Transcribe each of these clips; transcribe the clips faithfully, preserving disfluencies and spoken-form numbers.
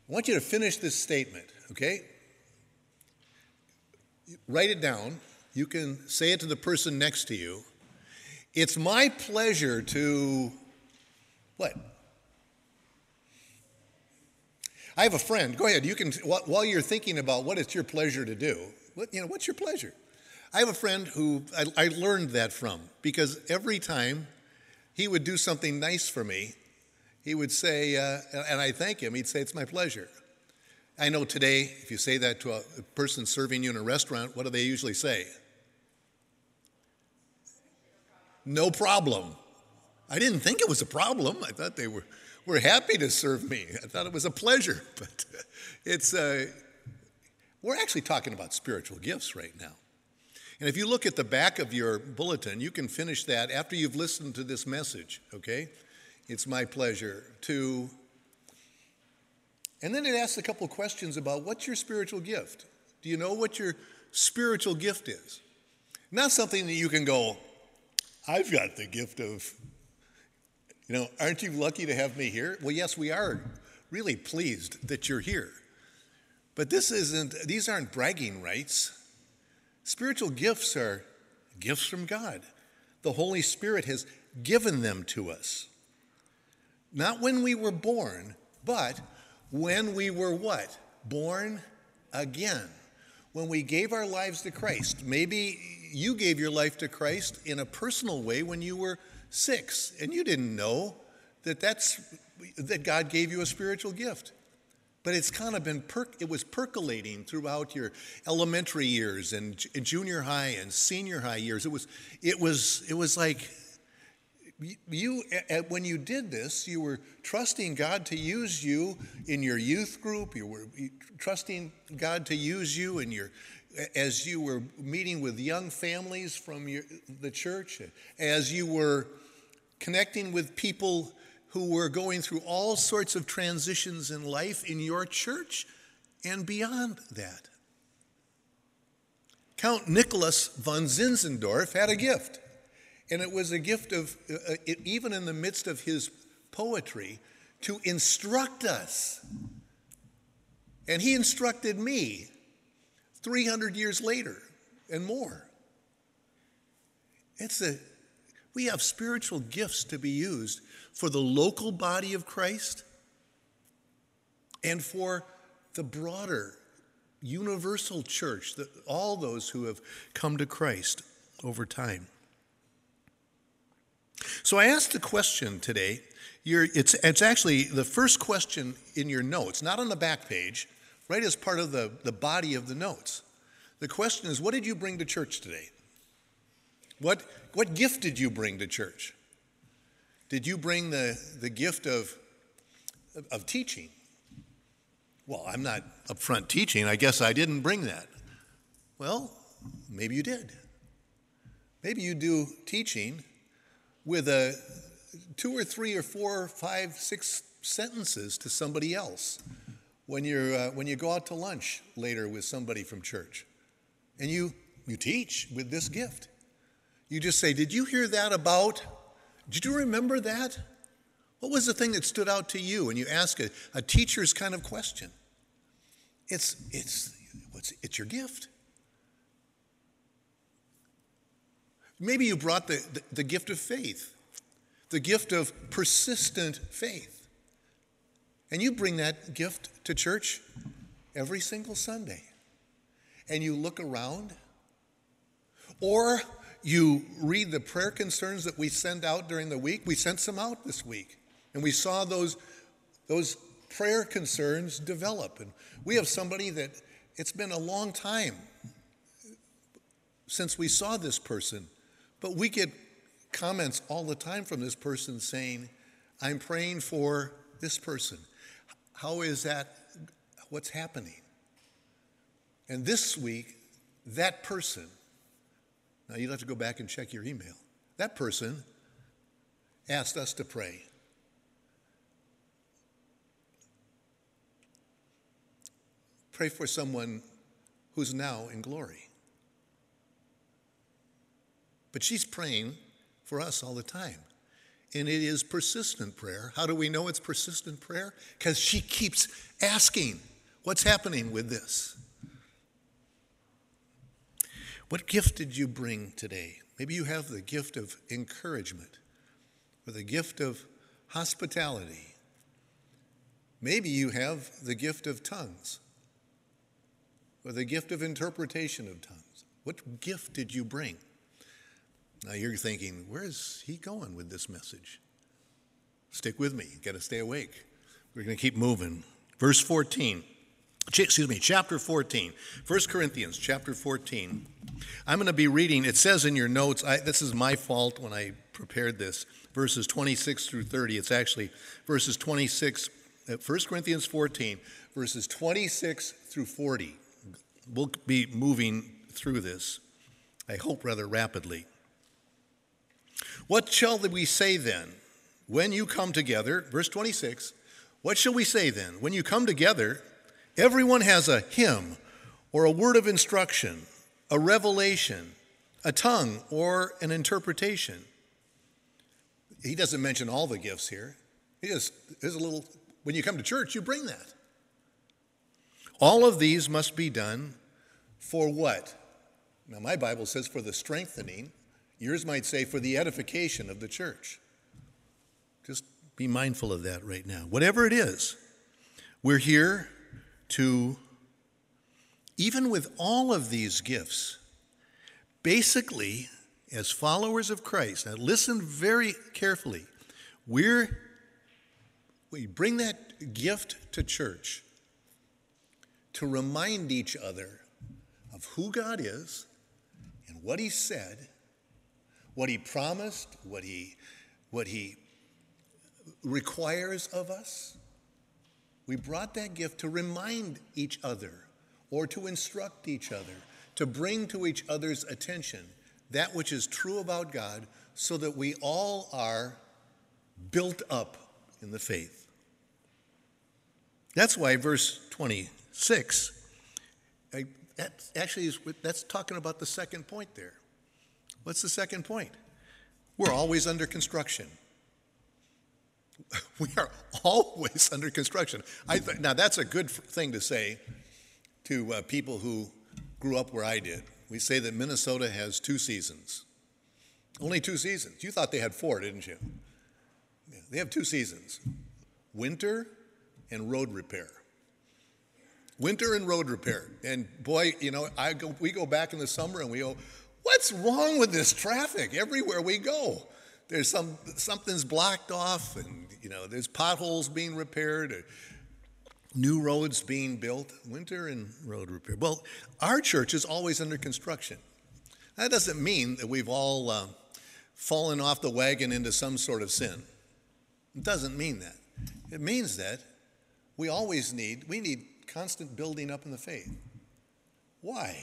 I want you to finish this statement, okay? Write it down. You can say it to the person next to you. It's my pleasure to, what? I have a friend. Go ahead. You can, while you're thinking about what it's your pleasure to do, what, you know, what's your pleasure? I have a friend who I, I learned that from, because every time he would do something nice for me, he would say, uh, and I thank him, he'd say, it's my pleasure. I know today, if you say that to a person serving you in a restaurant, what do they usually say? No problem. I didn't think it was a problem. I thought they were, were happy to serve me. I thought it was a pleasure. But it's, uh, we're actually talking about spiritual gifts right now. And if you look at the back of your bulletin, you can finish that after you've listened to this message, okay? It's my pleasure to... And then it asks a couple questions about what's your spiritual gift? Do you know what your spiritual gift is? Not something that you can go, I've got the gift of, you know, aren't you lucky to have me here? Well, yes, we are really pleased that you're here. But this isn't, these aren't bragging rights. Spiritual gifts are gifts from God. The Holy Spirit has given them to us. Not when we were born, but when we were what? Born again. When we gave our lives to Christ. Maybe you gave your life to Christ in a personal way when you were six, and you didn't know that that's that God gave you a spiritual gift. But it's kind of been, per, it was percolating throughout your elementary years and junior high and senior high years. It was, it was, it was like you, when you did this, you were trusting God to use you in your youth group. You were trusting God to use you in your, as you were meeting with young families from your, the church, as you were connecting with people who were going through all sorts of transitions in life in your church and beyond that. Count Nicholas von Zinzendorf had a gift, and it was a gift of, uh, it, even in the midst of his poetry, to instruct us. And he instructed me three hundred years later and more. It's a, we have spiritual gifts to be used for the local body of Christ and for the broader universal church, that all those who have come to Christ over time. So I asked a question today. You're, it's, it's actually the first question in your notes, not on the back page, right as part of the, the body of the notes. The question is, what did you bring to church today? What, what gift did you bring to church? Did you bring the, the gift of, of teaching? Well, I'm not up front teaching. I guess I didn't bring that. Well, maybe you did. Maybe you do teaching with a two or three or four or five, six sentences to somebody else when you're uh, when you go out to lunch later with somebody from church, and you you teach with this gift. You just say, "Did you hear that about? Did you remember that? What was the thing that stood out to you?" And you ask a, a teacher's kind of question. It's it's what's it's your gift. Maybe you brought the, the, the gift of faith, the gift of persistent faith. And you bring that gift to church every single Sunday. And you look around, or you read the prayer concerns that we send out during the week. We sent some out this week, and we saw those, those prayer concerns develop. And we have somebody that it's been a long time since we saw this person, but we get comments all the time from this person saying, "I'm praying for this person. How is that? What's happening?" And this week, that person, now you'll have to go back and check your email, that person asked us to pray. Pray for someone who's now in glory. But she's praying for us all the time. and it is persistent prayer. How do we know it's persistent prayer? Because she keeps asking, what's happening with this? What gift did you bring today? Maybe you have the gift of encouragement or the gift of hospitality. Maybe you have the gift of tongues or the gift of interpretation of tongues. What gift did you bring? Now you're thinking, where is he going with this message? Stick with me. You've got to stay awake. We're going to keep moving. Verse fourteen. Excuse me, chapter fourteen. First Corinthians chapter fourteen. I'm going to be reading, it says in your notes, I, this is my fault when I prepared this, verses twenty-six through thirty. It's actually verses twenty-six, First Corinthians fourteen, verses twenty-six through forty. We'll be moving through this, I hope rather rapidly. What shall we say then when you come together? Verse twenty-six, what shall we say then? When you come together, everyone has a hymn or a word of instruction, a revelation, a tongue, or an interpretation. He doesn't mention all the gifts here. He just, there's a little, when you come to church, you bring that. All of these must be done for what? Now, my Bible says for the strengthening. Yours might say for the edification of the church. Just be mindful of that right now. Whatever it is, we're here to, even with all of these gifts, basically, as followers of Christ, now listen very carefully, we're, we bring that gift to church to remind each other of who God is and what he said, what he promised, what he, what he requires of us. We brought that gift to remind each other or to instruct each other, to bring to each other's attention that which is true about God so that we all are built up in the faith. That's why verse twenty-six, I, that actually is, that's talking about the second point there. What's the second point? We're always under construction. We are always under construction. I th- now, that's a good thing to say to uh, people who grew up where I did. We say that Minnesota has two seasons. Only two seasons. You thought they had four, didn't you? Yeah, they have two seasons. Winter and road repair. Winter and road repair. And boy, you know, I go, we go back in the summer and we go, what's wrong with this traffic? Everywhere we go, there's some something's blocked off, and you know, there's potholes being repaired, or new roads being built. Winter and road repair. Well, our church is always under construction. That doesn't mean that we've all uh, fallen off the wagon into some sort of sin. It doesn't mean that. It means that we always need we need constant building up in the faith. Why?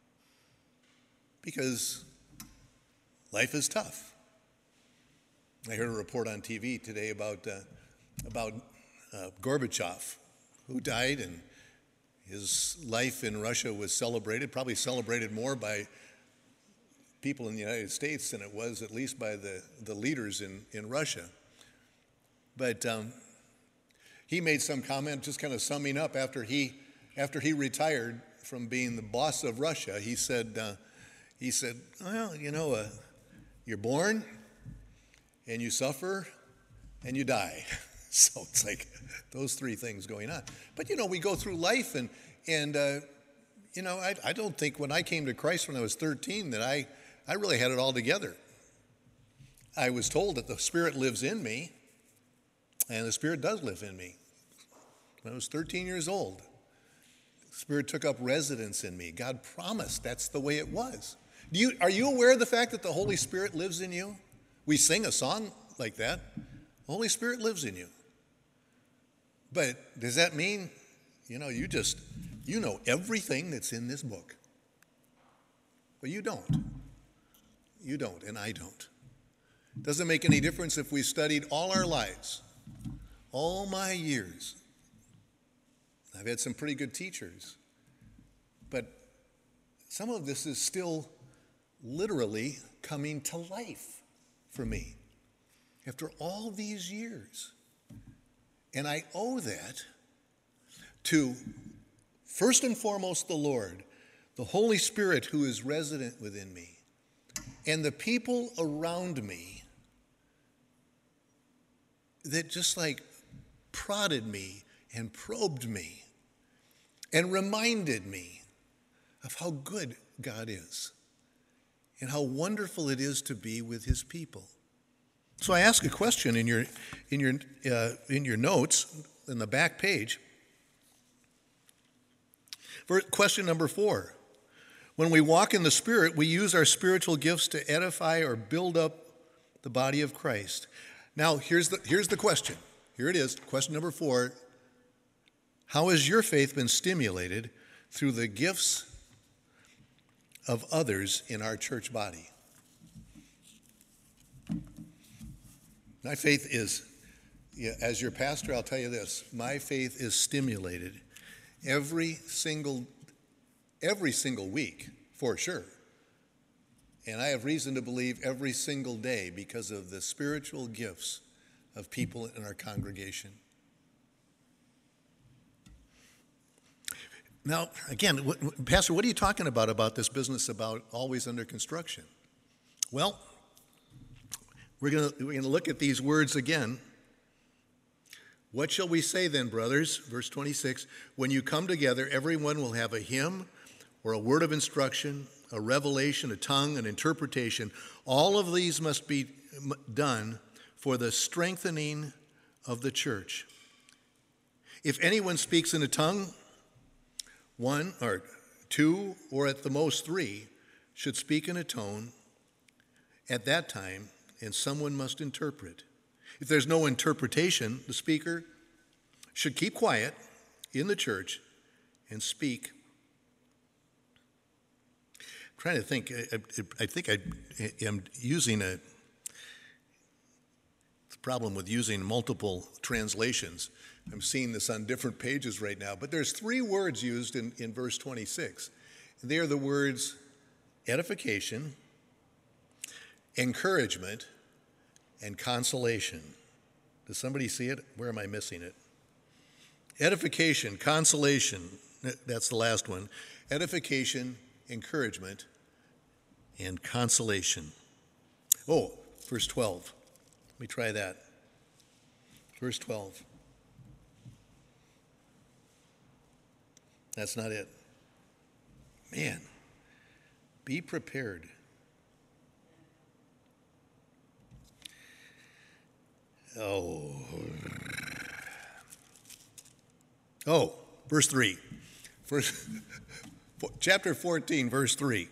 Because life is tough. I heard a report on T V today about uh, about uh, Gorbachev, who died, and his life in Russia was celebrated, probably celebrated more by people in the United States than it was at least by the, the leaders in, in Russia. But um, he made some comment just kind of summing up after he after he retired from being the boss of Russia. He said, uh, he said, well, you know, uh, you're born, and you suffer, and you die. So it's like those three things going on. But, you know, we go through life, and, and uh, you know, I, I don't think when I came to Christ when I was thirteen that I, I really had it all together. I was told that the Spirit lives in me, and the Spirit does live in me. When I was thirteen years old, the Spirit took up residence in me. God promised that's the way it was. Do you, are you aware of the fact that the Holy Spirit lives in you? We sing a song like that. The Holy Spirit lives in you. But does that mean, you know, you just, you know everything that's in this book? Well, you don't. You don't, and I don't. It doesn't make any difference if we studied all our lives, all my years. I've had some pretty good teachers. But some of this is still literally coming to life for me. after all these years. And I owe that to, first and foremost, the Lord, the Holy Spirit who is resident within me, and the people around me that just like prodded me and probed me and reminded me of how good God is and how wonderful it is to be with his people. So I ask a question in your in your uh, in your notes in the back page. For question number four. When we walk in the Spirit, we use our spiritual gifts to edify or build up the body of Christ. Now, here's the here's the question. Here it is, question number four. How has your faith been stimulated through the gifts of others in our church body? My faith is, yeah, as your pastor, I'll tell you this, my faith is stimulated every single, every single week, for sure. And I have reason to believe every single day because of the spiritual gifts of people in our congregation. Now, again, what, Pastor, what are you talking about, about this business about always under construction? Well, we're going we're going to look at these words again. What shall we say then, brothers? Verse twenty-six, when you come together, everyone will have a hymn or a word of instruction, a revelation, a tongue, an interpretation. All of these must be done for the strengthening of the church. If anyone speaks in a tongue, one or two, or at the most three, should speak in a tone at that time, and someone must interpret. If there's no interpretation, the speaker should keep quiet in the church and speak. I'm trying to think, I, I think I am using a problem with using multiple translations. I'm seeing this on different pages right now, but there's three words used in, in verse twenty-six. They are the words edification, encouragement, and consolation. Does somebody see it? Where am I missing it? Edification, consolation, that's the last one. Edification, encouragement, and consolation. Oh, verse twelve. Let me try that. Verse twelve. That's not it. Man, be prepared. Oh. Oh, verse three. Verse, chapter fourteen, verse three.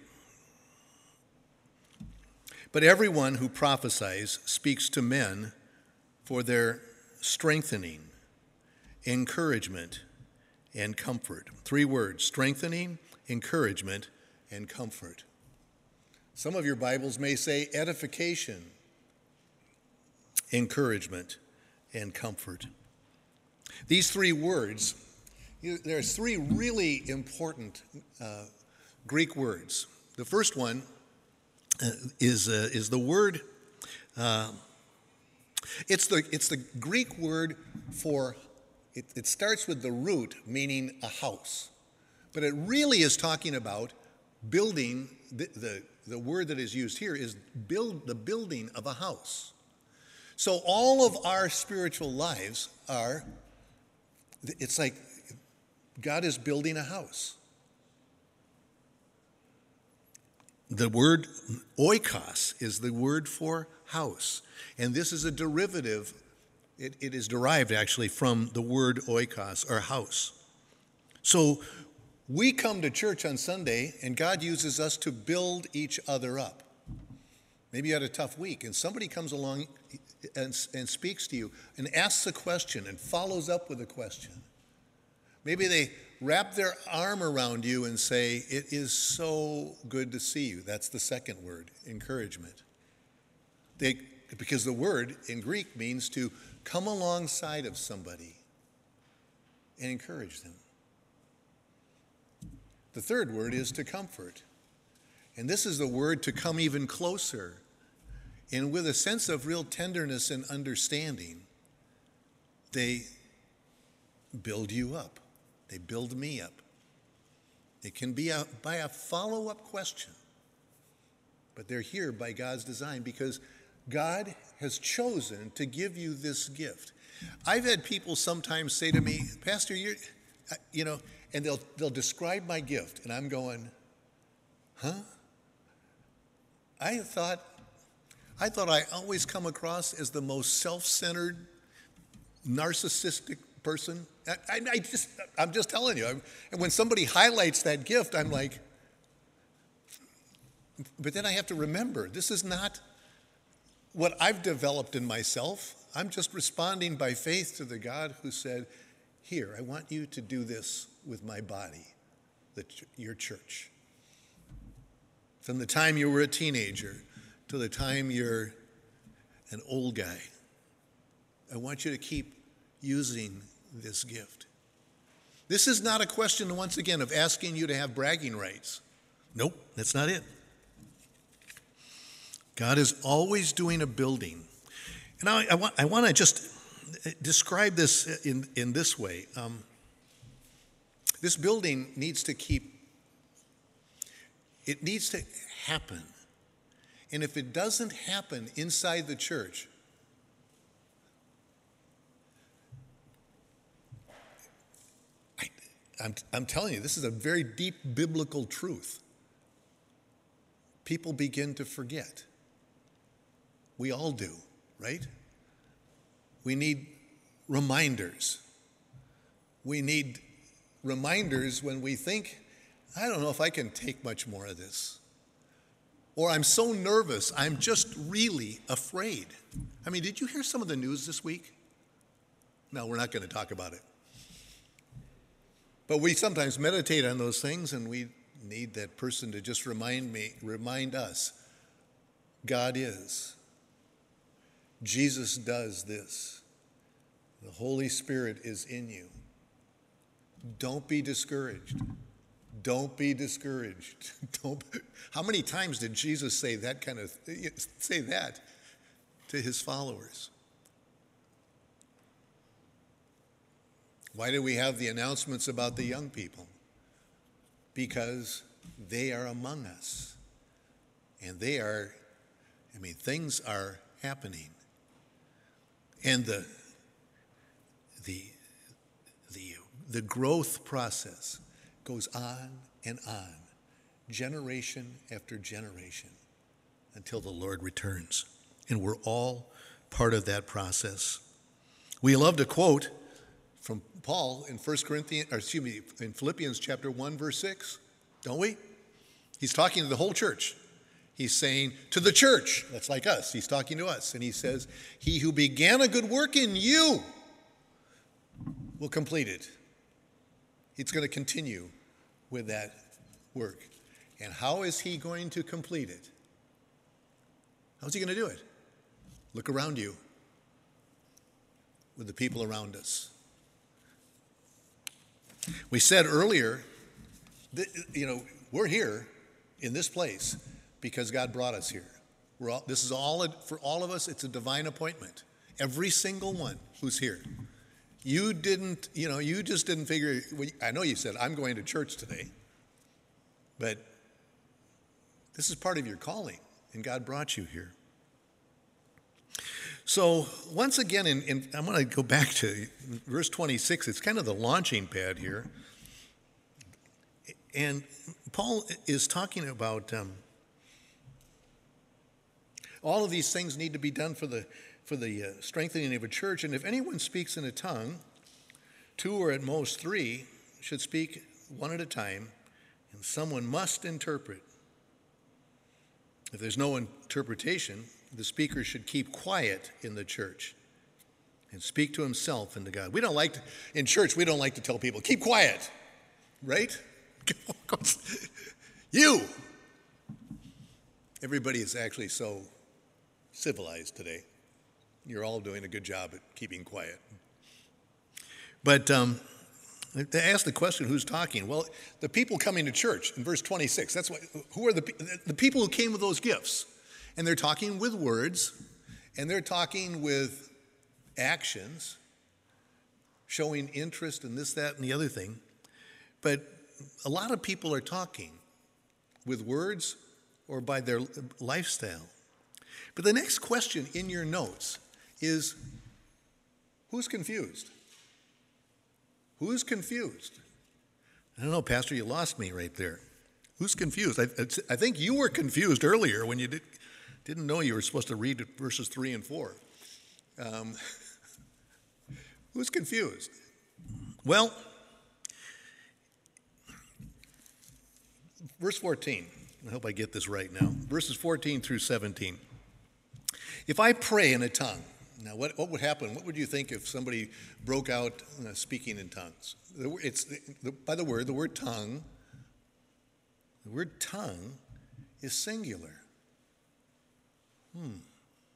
But everyone who prophesies speaks to men for their strengthening, encouragement, and comfort. Three words: strengthening, encouragement, and comfort. Some of your Bibles may say edification, encouragement, and comfort. These three words, there's three really important uh, Greek words. The first one uh, is uh, is the word. Uh, it's the it's the Greek word for. It, it starts with the root, meaning a house, but it really is talking about building. The the, the word that is used here is build the building of a house. So all of our spiritual lives are, it's like God is building a house. The word oikos is the word for house. And this is a derivative, it, it is derived actually from the word oikos, or house. So we come to church on Sunday and God uses us to build each other up. Maybe you had a tough week and somebody comes along And, and speaks to you and asks a question and follows up with a question. Maybe they wrap their arm around you and say, "It is so good to see you." That's the second word, encouragement. They, because the word in Greek means to come alongside of somebody and encourage them. The third word is to comfort. And this is the word to come even closer And with a sense of real tenderness and understanding, they build you up. They build me up. It can be a, by a follow-up question. But they're here by God's design because God has chosen to give you this gift. I've had people sometimes say to me, Pastor, you're, you know, and they'll they'll describe my gift, and I'm going, huh? I thought, I thought I always come across as the most self-centered, narcissistic person. I, I, I just, I'm just telling you. I'm, and when somebody highlights that gift, I'm like, but then I have to remember, this is not what I've developed in myself. I'm just responding by faith to the God who said, here, I want you to do this with my body, the, your church. From the time you were a teenager to the time you're an old guy, I want you to keep using this gift. This is not a question, once again, of asking you to have bragging rights. Nope, that's not it. God is always doing a building. And I, I want, I want to just describe this in, in this way. Um, this building needs to keep, it needs to happen. And if it doesn't happen inside the church, I, I'm, I'm telling you, this is a very deep biblical truth. People begin to forget. We all do, right? We need reminders. We need reminders when we think, I don't know if I can take much more of this. Or I'm so nervous, I'm just really afraid. I mean, did you hear some of the news this week? No, we're not going to talk about it. But we sometimes meditate on those things, and we need that person to just remind me, remind us, God is. Jesus does this. The Holy Spirit is in you. Don't be discouraged. Don't be discouraged. Don't. How many times did Jesus say that kind of say that to his followers? Why do we have the announcements about the young people? Because they are among us. And they are, I mean, things are happening. And the the the the growth process goes on and on, generation after generation, until the Lord returns. And we're all part of that process. We love to quote from Paul in First Corinthians, or excuse me, in Philippians chapter one, verse six, don't we? He's talking to the whole church. He's saying to the church, that's like us, he's talking to us, and he says, he who began a good work in you will complete it. He's going to continue with that work. And how is he going to complete it? How's he going to do it? Look around you with the people around us. We said earlier that, you know, we're here in this place because God brought us here. We're all, this is all, for all of us, it's a divine appointment. Every single one who's here. You didn't, you know, you just didn't figure, I know you said, I'm going to church today, but this is part of your calling, and God brought you here. So once again, in, in, I'm going to go back to verse twenty-six. It's kind of the launching pad here. And Paul is talking about um, all of these things need to be done for the for the uh, strengthening of a church. And if anyone speaks in a tongue, two or at most three should speak one at a time, and someone must interpret. If there's no interpretation, the speaker should keep quiet in the church and speak to himself and to God. We don't like to, in church, we don't like to tell people, keep quiet, right? You. Everybody is actually so civilized today. You're all doing a good job at keeping quiet. But um, to ask the question, who's talking? Well, the people coming to church in verse twenty-six. That's what. Who are the the people who came with those gifts? And they're talking with words, and they're talking with actions, showing interest in this, that, and the other thing. But a lot of people are talking with words or by their lifestyle. But the next question in your notes is, who's confused? Who's confused? I don't know, Pastor, you lost me right there. Who's confused? I, I think you were confused earlier when you did, didn't know you were supposed to read verses three and four. Um, who's confused? Well, verse fourteen. I hope I get this right now. Verses fourteen through seventeen. If I pray in a tongue, now what, what would happen? What would you think if somebody broke out uh, speaking in tongues? It's the, by the word, the word tongue, the word tongue is singular. Hmm.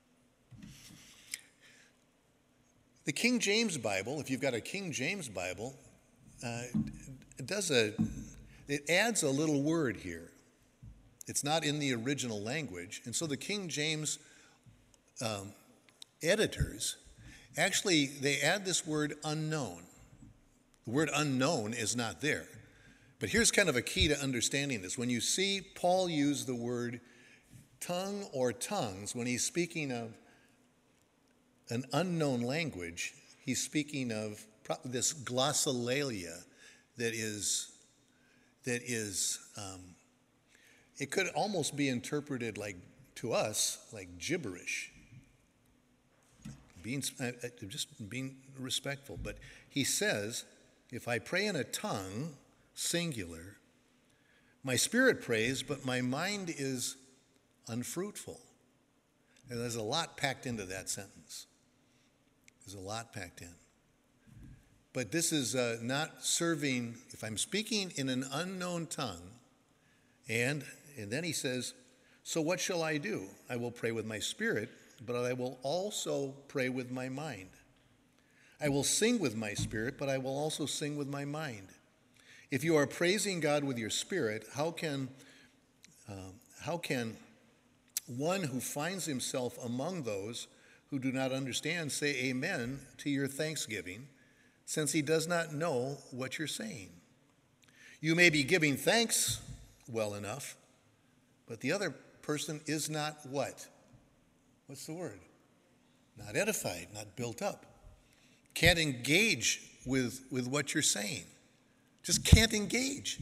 The King James Bible, if you've got a King James Bible, uh, it does a, it adds a little word here. It's not in the original language, and so the King James um, editors, actually, they add this word unknown. The word unknown is not there. But here's kind of a key to understanding this. When you see Paul use the word tongue or tongues, when he's speaking of an unknown language, he's speaking of this glossolalia that is, that is um, it could almost be interpreted like, to us, like gibberish. Being, uh, just being respectful. But he says, if I pray in a tongue, singular, my spirit prays, but my mind is unfruitful. And there's a lot packed into that sentence. There's a lot packed in. But this is uh, not serving, if I'm speaking in an unknown tongue, and, and then he says, so what shall I do? I will pray with my spirit, but I will also pray with my mind. I will sing with my spirit, but I will also sing with my mind. If you are praising God with your spirit, how can, uh, how can one who finds himself among those who do not understand say amen to your thanksgiving, since he does not know what you're saying? You may be giving thanks well enough, but the other person is not what? What's the word? Not edified, not built up. Can't engage with, with what you're saying. Just can't engage.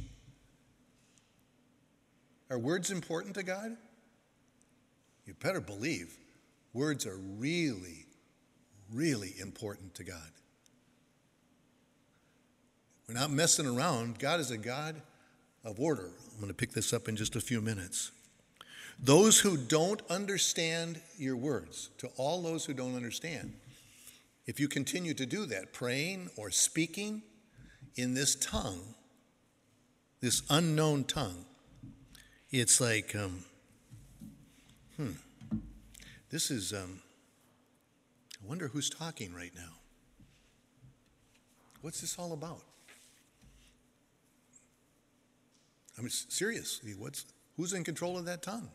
Are words important to God? You better believe words are really, really important to God. We're not messing around. God is a God of order. I'm going to pick this up in just a few minutes. Those who don't understand your words, to all those who don't understand, if you continue to do that, praying or speaking in this tongue, this unknown tongue, it's like, um, hmm, this is, um, I wonder who's talking right now. What's this all about? I mean, seriously, what's, who's in control of that tongue?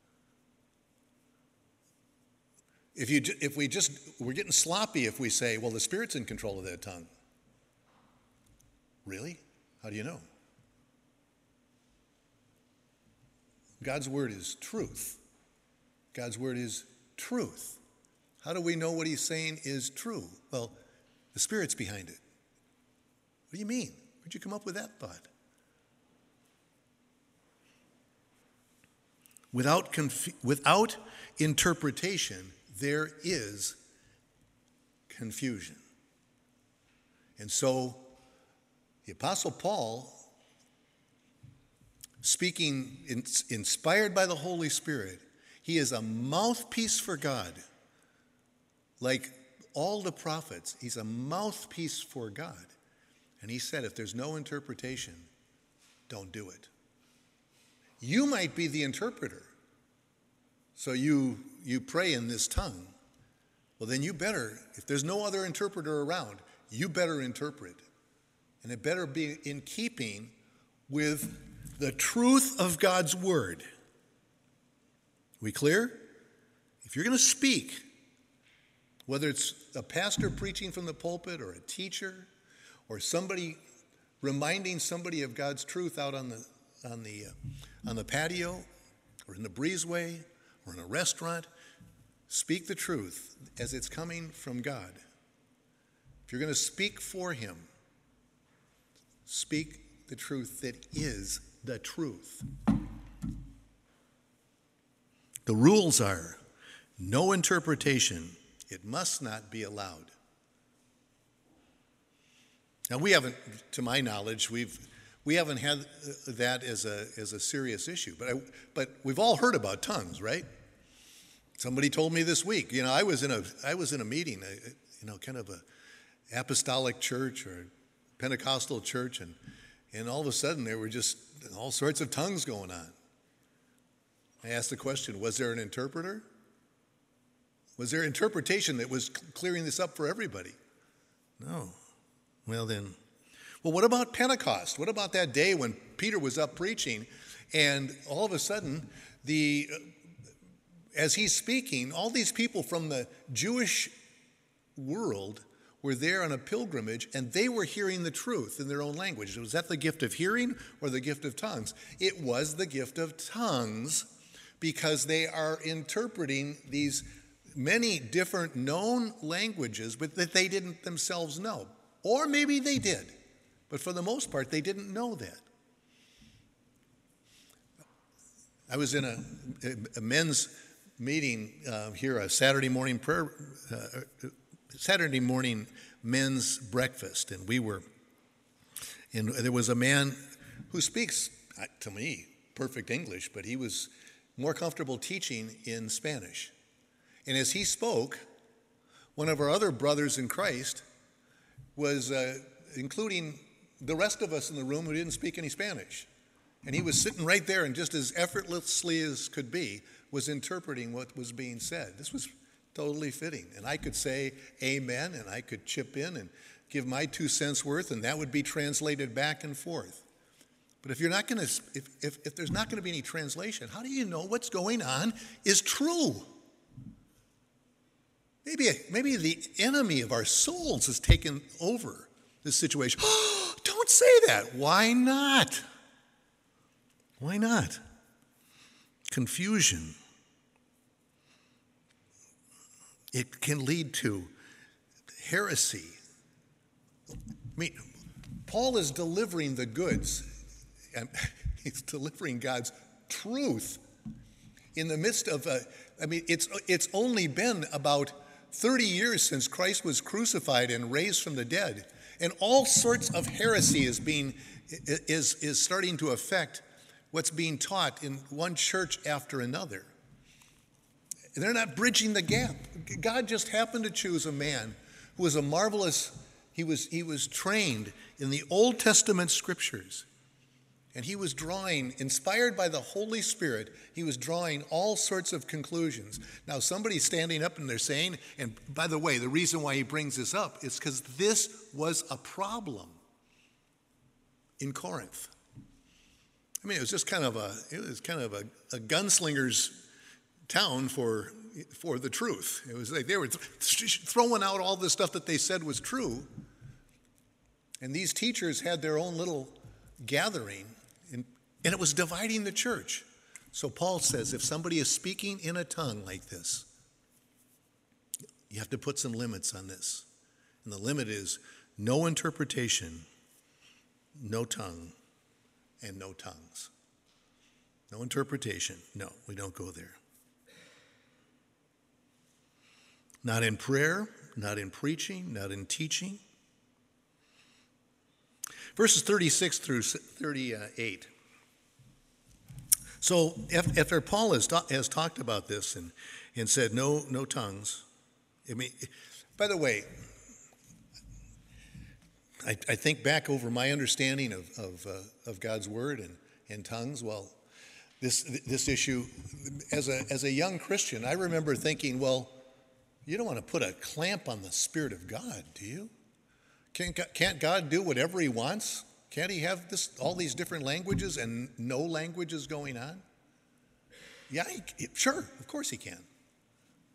If, you, if we just, we're getting sloppy if we say, well, the Spirit's in control of that tongue. Really? How do you know? God's word is truth. God's word is truth. How do we know what he's saying is true? Well, the Spirit's behind it. What do you mean? Where'd you come up with that thought? Without, conf- without interpretation, there is confusion. And so the Apostle Paul, speaking in, inspired by the Holy Spirit, he is a mouthpiece for God. Like all the prophets, he's a mouthpiece for God. And he said, if there's no interpretation, don't do it. You might be the interpreter. So you, you pray in this tongue. Well, then you better, if there's no other interpreter around, you better interpret. And it better be in keeping with the truth of God's word. We clear? If you're going to speak, whether it's a pastor preaching from the pulpit or a teacher or somebody reminding somebody of God's truth out on the on the uh, on the patio or in the breezeway or in a restaurant, speak the truth as it's coming from God. If you're going to speak for him, speak the truth that is the truth. The rules are no interpretation. It must not be allowed. Now, we haven't, to my knowledge, we've we haven't had that as a as a serious issue. But I, but we've all heard about tongues, right? Somebody told me this week. You know, I was in a I was in a meeting, a, you know, kind of a apostolic church or Pentecostal church, and and all of a sudden there were just all sorts of tongues going on. I asked the question: was there an interpreter? Was there interpretation that was clearing this up for everybody? No. Well then, well, what about Pentecost? What about that day when Peter was up preaching, and all of a sudden, the as he's speaking, all these people from the Jewish world were there on a pilgrimage, and they were hearing the truth in their own language. Was that the gift of hearing or the gift of tongues? It was the gift of tongues, because they are interpreting these many different known languages, but that they didn't themselves know. Or maybe they did, but for the most part, they didn't know that. I was in a, a men's meeting uh, here, a Saturday morning prayer, uh, Saturday morning men's breakfast, and we were, and there was a man who speaks, to me, perfect English, but he was more comfortable teaching in Spanish. And as he spoke, one of our other brothers in Christ was uh, including the rest of us in the room who didn't speak any Spanish. And he was sitting right there, and just as effortlessly as could be, was interpreting what was being said. This was totally fitting. And I could say amen, and I could chip in and give my two cents worth, and that would be translated back and forth. But if you're not going to, if, if, if there's not going to be any translation, how do you know what's going on is true? Maybe, maybe the enemy of our souls has taken over this situation. Oh, don't say that. Why not? Why not? Confusion. It can lead to heresy. I mean, Paul is delivering the goods, and he's delivering God's truth in the midst of a, I mean, it's it's only been about thirty years since Christ was crucified and raised from the dead, and all sorts of heresy is being is is starting to affect what's being taught in one church after another. They're not bridging the gap. God just happened to choose a man who was a marvelous, he was he was trained in the Old Testament scriptures. And he was drawing, inspired by the Holy Spirit, he was drawing all sorts of conclusions. Now, somebody's standing up and they're saying, and by the way, the reason why he brings this up is because this was a problem in Corinth. I mean, it was just kind of a, it was kind of a, a gunslinger's town for, for the truth. It was like they were th- throwing out all the stuff that they said was true. And these teachers had their own little gathering, and, and it was dividing the church. So Paul says, if somebody is speaking in a tongue like this, you have to put some limits on this. And the limit is no interpretation, no tongue, and no tongues. No interpretation. No, we don't go there. Not in prayer, not in preaching, not in teaching. Verses thirty-six through thirty-eight. So after Paul has, has talked about this and, and said no no tongues, I mean, by the way, I, I think back over my understanding of of, uh, of God's word and, and tongues. Well, this this issue, as a as a young Christian, I remember thinking, well, you don't want to put a clamp on the Spirit of God, do you? Can't, can't God do whatever he wants? Can't he have this, all these different languages and no languages going on? Yeah, he, sure, of course he can.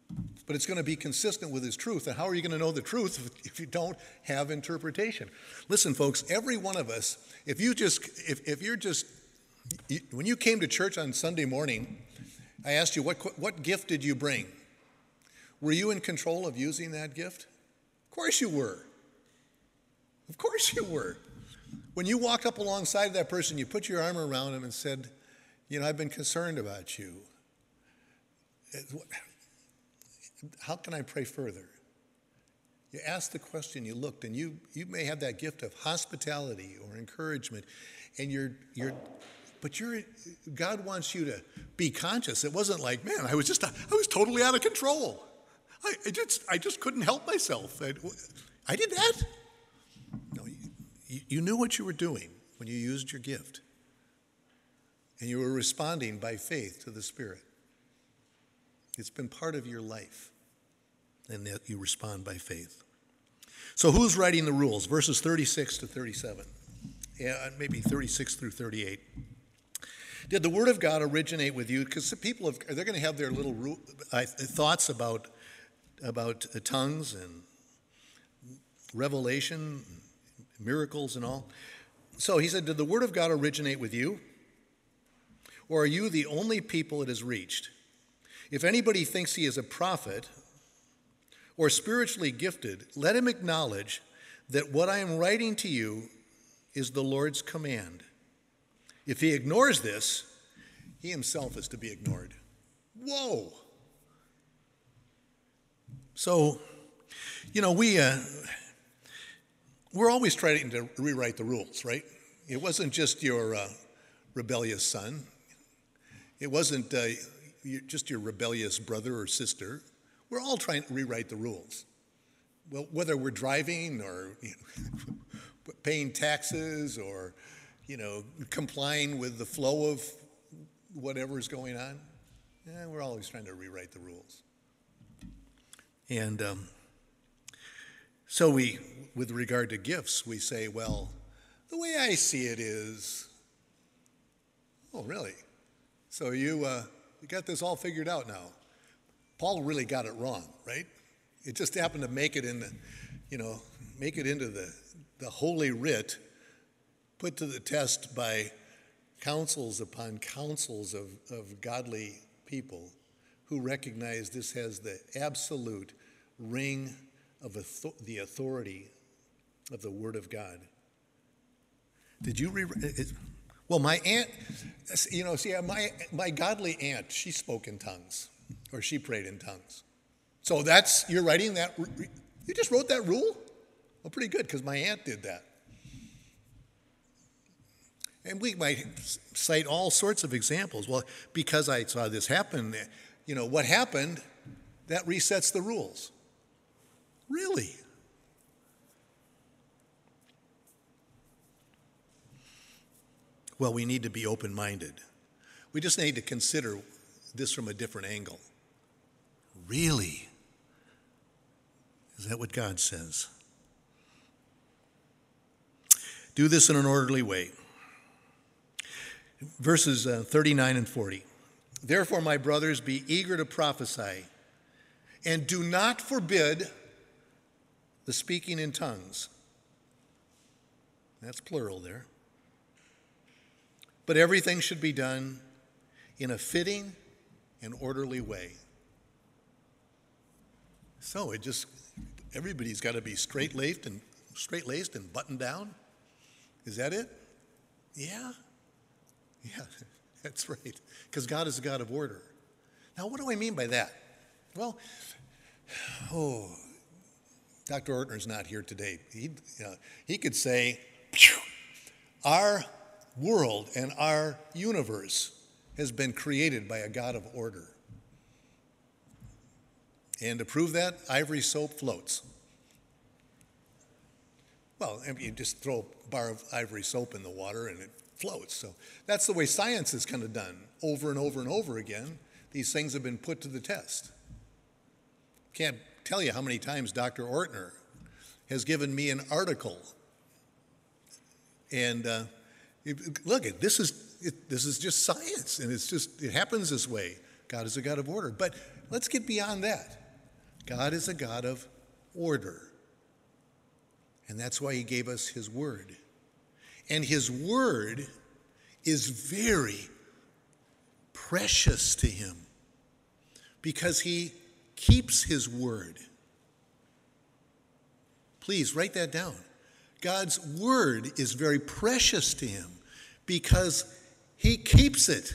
but it's going to be consistent with his truth. And how are you going to know the truth if, if you don't have interpretation? Listen, folks, every one of us, if you just, if, if you're just, you, when you came to church on Sunday morning, I asked you, what, what gift did you bring? Were you in control of using that gift? Of course you were. Of course you were. When you walked up alongside of that person, you put your arm around him and said, you know, I've been concerned about you. How can I pray further? You asked the question, you looked, and you you may have that gift of hospitality or encouragement, and you're you're but you're God wants you to be conscious. It wasn't like, man, I was just I was totally out of control. I, I just I just couldn't help myself. I, I did that. No, you, you knew what you were doing when you used your gift, and you were responding by faith to the Spirit. It's been part of your life, and that you respond by faith. So who's writing the rules? Verses thirty-six to thirty-seven, yeah, maybe thirty-six through thirty-eight. Did the Word of God originate with you? Because people have, they're going to have their little ru- uh, thoughts about about uh, tongues and revelation, miracles, and all. So he said, "Did the Word of God originate with you, or are you the only people it has reached? If anybody thinks he is a prophet or spiritually gifted, let him acknowledge that what I am writing to you is the Lord's command. If he ignores this, he himself is to be ignored." Whoa. So, you know, we, uh, we're always trying to rewrite the rules, right? It wasn't just your uh, rebellious son. It wasn't uh, just your rebellious brother or sister. We're all trying to rewrite the rules. Well, whether we're driving or you know, paying taxes or, you know, complying with the flow of whatever's going on, yeah, we're always trying to rewrite the rules. And um, so we, with regard to gifts, we say, well, the way I see it is, oh, really? So you... Uh, You got this all figured out now. Paul really got it wrong, right? It just happened to make it in the, you know, make it into the, the holy writ, put to the test by councils upon councils of, of godly people who recognize this has the absolute ring of author- the authority of the Word of God. Did you read? Re- Well, my aunt, you know, see, my my godly aunt, she spoke in tongues, or she prayed in tongues. So that's, you're writing that, you just wrote that rule? Well, pretty good, because my aunt did that. And we might cite all sorts of examples. Well, because I saw this happen, you know, what happened, that resets the rules. Really? Well, we need to be open-minded. We just need to consider this from a different angle. Really? Is that what God says? Do this in an orderly way. Verses uh, thirty-nine and forty. Therefore, my brothers, be eager to prophesy, and do not forbid the speaking in tongues. That's plural there. But everything should be done in a fitting and orderly way. So it just, everybody's got to be straight-laced and straight-laced and buttoned down. Is that it? Yeah. Yeah, that's right. Because God is a God of order. Now, what do I mean by that? Well, oh, Doctor Ortner's not here today. He, uh, he could say, our world and our universe has been created by a God of order. And to prove that, ivory soap floats. Well, I mean, you just throw a bar of ivory soap in the water and it floats. So that's the way science is kind of done. Over and over and over again, these things have been put to the test. Can't tell you how many times Doctor Ortner has given me an article. And uh, look, this is it, this is just science, and it's just it happens this way. God is a God of order. But let's get beyond that. God is a God of order. And that's why he gave us his word. And his word is very precious to him because he keeps his word. Please write that down. God's word is very precious to him because he keeps it.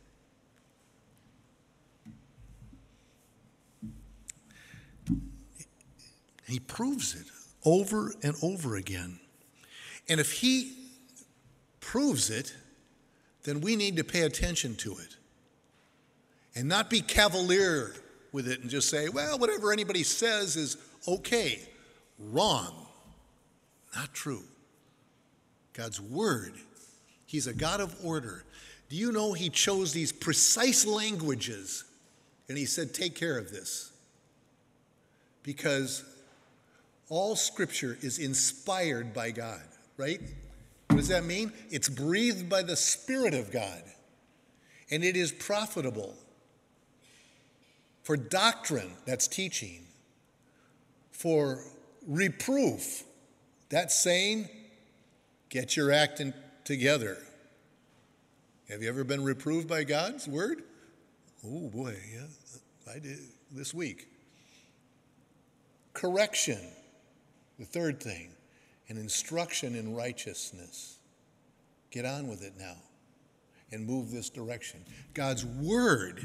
He proves it over and over again. And if he proves it, then we need to pay attention to it and not be cavalier with it and just say, well, whatever anybody says is okay. Wrong. Not true. God's word, he's a God of order. Do you know he chose these precise languages and he said, take care of this? Because all scripture is inspired by God, right? What does that mean? It's breathed by the Spirit of God, and it is profitable for doctrine, that's teaching, for reproof, that's saying, get your acting together. Have you ever been reproved by God's word? Oh boy, yeah, I did this week. Correction, the third thing, and instruction in righteousness. Get on with it now and move this direction. God's word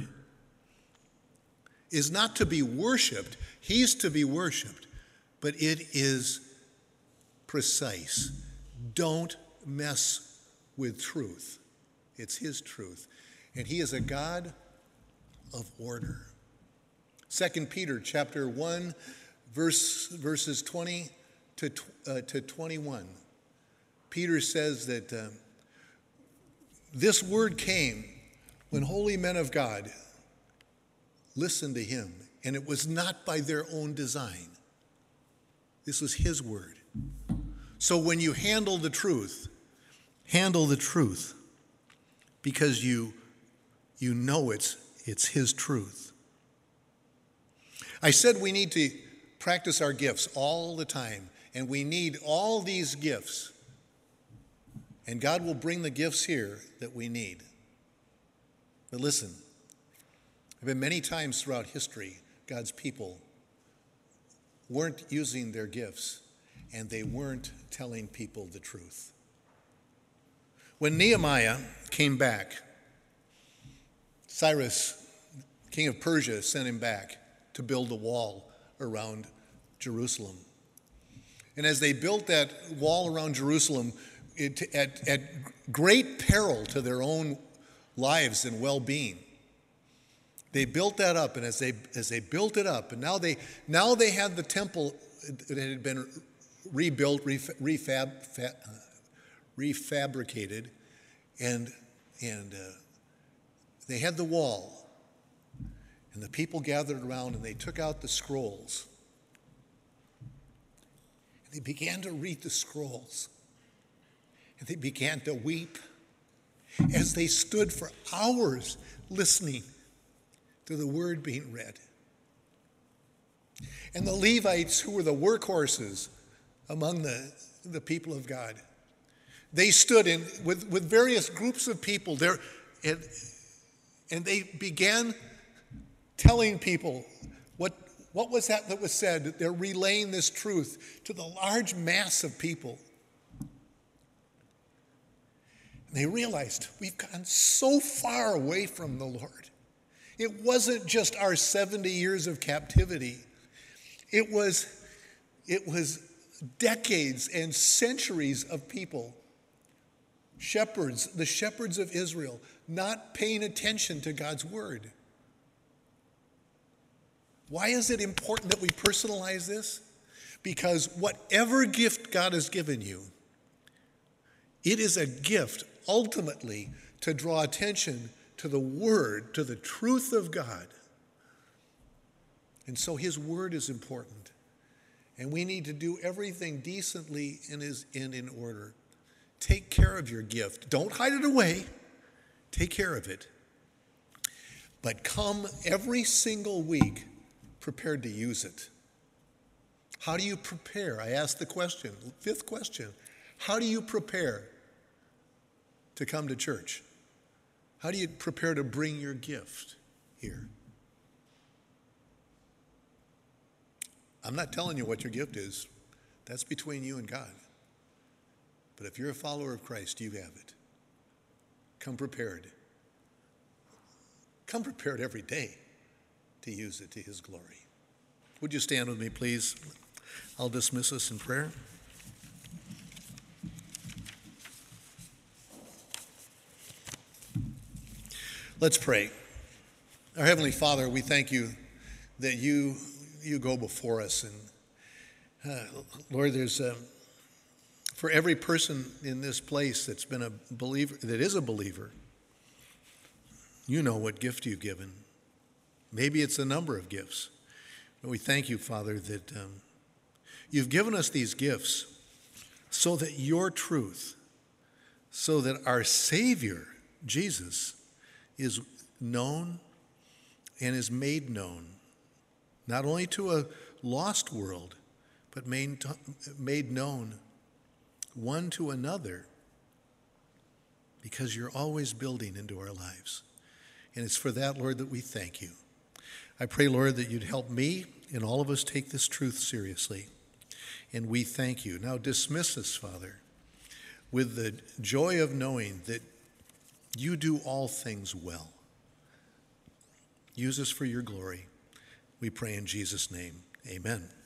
is not to be worshiped. He's to be worshiped, but it is precise. Don't mess with truth. It's his truth. And he is a God of order. Second Peter chapter one, verse, verses twenty to, uh, to twenty-one. Peter says that uh, this word came when holy men of God listened to him, and it was not by their own design. This was his word. So when you handle the truth, handle the truth because you, you know it's, it's his truth. I said we need to practice our gifts all the time, and we need all these gifts. And God will bring the gifts here that we need. But listen, there have been many times throughout history, God's people weren't using their gifts, and they weren't telling people the truth. When Nehemiah came back, Cyrus, king of Persia, sent him back to build a wall around Jerusalem. And as they built that wall around Jerusalem, it, at, at great peril to their own lives and well-being, they built that up. And as they as they built it up, and now they now they had the temple that had been rebuilt, refab, fa, uh, refabricated, and and uh, they had the wall. And the people gathered around, and they took out the scrolls. And they began to read the scrolls. And they began to weep as they stood for hours listening to the word being read. And the Levites, who were the workhorses among the, the people of God, they stood in with, with various groups of people there, and, and they began telling people what, what was that that was said. They're relaying this truth to the large mass of people. And they realized we've gone so far away from the Lord. It wasn't just our seventy years of captivity. It was, it was decades and centuries of people, shepherds, the shepherds of Israel, not paying attention to God's word. Why is it important that we personalize this? Because whatever gift God has given you, it is a gift ultimately to draw attention to the word, to the truth of God. And so his word is important. And we need to do everything decently and is in, in order. Take care of your gift. Don't hide it away. Take care of it. But come every single week prepared to use it? How do you prepare? I asked the question, fifth question. How do you prepare to come to church? How do you prepare to bring your gift here? I'm not telling you what your gift is. That's between you and God. But if you're a follower of Christ, you have it. Come prepared. Come prepared every day to use it to his glory. Would you stand with me, please? I'll dismiss us in prayer. Let's pray. Our Heavenly Father, we thank you that you you go before us. And uh, Lord, there's um, for every person in this place that's been a believer, that is a believer, you know what gift you've given. Maybe it's a number of gifts. But we thank you, Father, that um, you've given us these gifts so that your truth, so that our Savior, Jesus, is known and is made known, not only to a lost world, but made, made known one to another, because you're always building into our lives. And it's for that, Lord, that we thank you. I pray, Lord, that you'd help me and all of us take this truth seriously. And we thank you. Now dismiss us, Father, with the joy of knowing that you do all things well. Use us for your glory. We pray in Jesus' name. Amen.